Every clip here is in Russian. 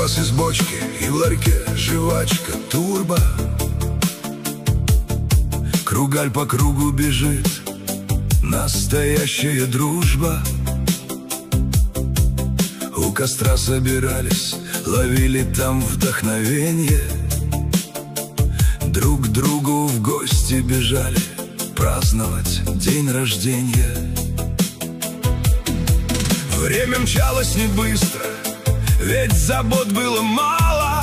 квас из бочки, и в ларьке жвачка турбо. Кругаль по кругу бежит, настоящая дружба. У костра собирались, ловили там вдохновенье. Друг к другу в гости бежали праздновать день рождения. Время мчалось не быстро, ведь забот было мало.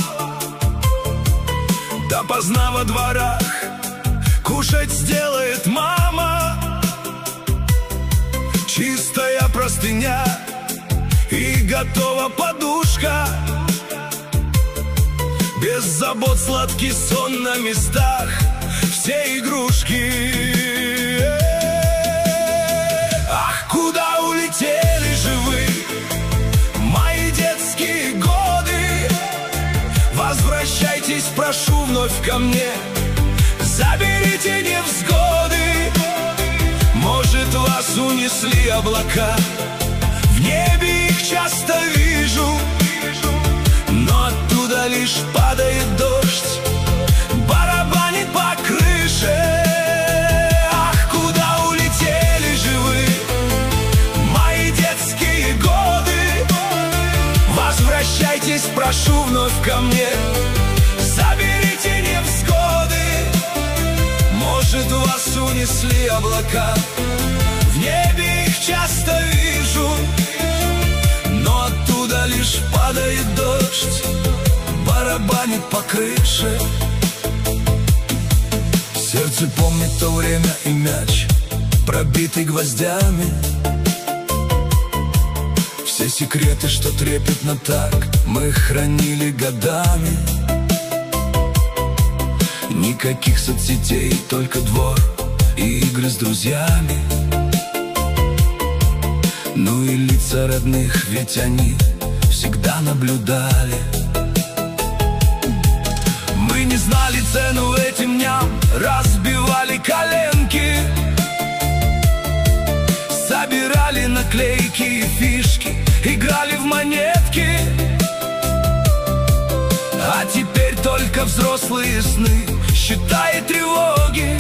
Допоздна во дворах кушать сделает мама. Чистая простыня и готова подушка. Без забот сладкий сон на местах, все игрушки. Ах, куда улетели же вы, мои детские годы? Возвращайтесь, прошу, вновь ко мне. Заберите невзгоды. Может, вас унесли облака, в небе их часто вижу, но оттуда лишь падает дождь, барабанит по крыше. Ах, куда улетели же вы, мои детские годы? Возвращайтесь, прошу, вновь ко мне. Заберите невзгоды. Может, вас унесли облака, в небе их часто вижу, но оттуда лишь падает дождь, барабанит по крыше. Сердце помнит то время и мяч, пробитый гвоздями. Все секреты, что трепетно так, мы хранили годами. Никаких соцсетей, только двор и игры с друзьями. Ну и лица родных, ведь они всегда наблюдали. Мы не знали цену этим дням, разбивали коленки, собирали наклейки и фишки, играли в монетки. А теперь только взрослые сны, счета и тревоги.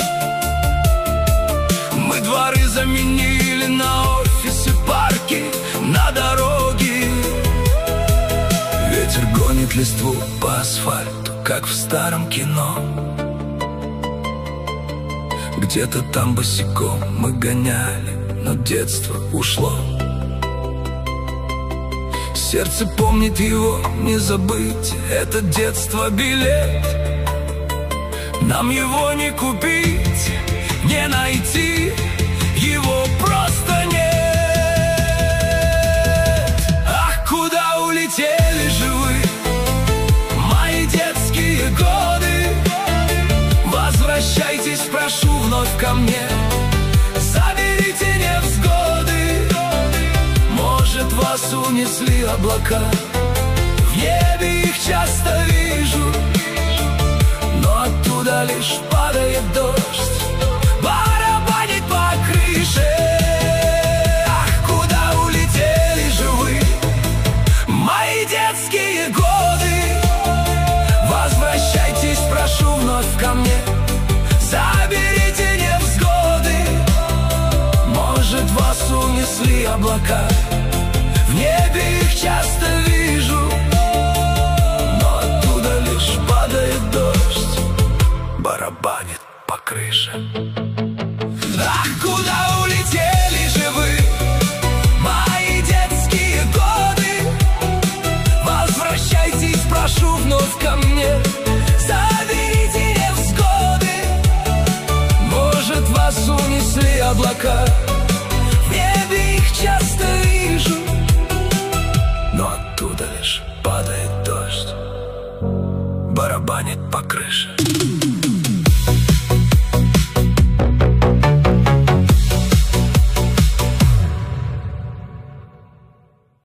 Мы дворы заменили на офисы, парки, на дороги. Ветер гонит листву по асфальту, как в старом кино. Где-то там босиком мы гоняли, но детство ушло. Сердце помнит его, не забыть, это детство билет. Нам его не купить, не найти, его просто нет. Ах, куда улетели же вы, мои детские годы? Возвращайтесь, прошу, вновь ко мне. Заберите невзгоды. Может, вас унесли облака, в небе их часто вижу, но оттуда лишь падает дождь, барабанит по крыше. Ах, куда улетели же вы, мои детские годы? Возвращайтесь, прошу, вновь ко мне. Заберите невзгоды. Может, вас унесли облака, в небе их часто вижу, но оттуда лишь падает дождь, барабанит по крыше. Ах, куда улетели же вы, мои детские годы? Возвращайтесь, прошу, вновь ко мне. Заберите невзгоды. Может, вас унесли облака, в небе их часто вижу, но оттуда лишь падает дождь, барабанит по крыше.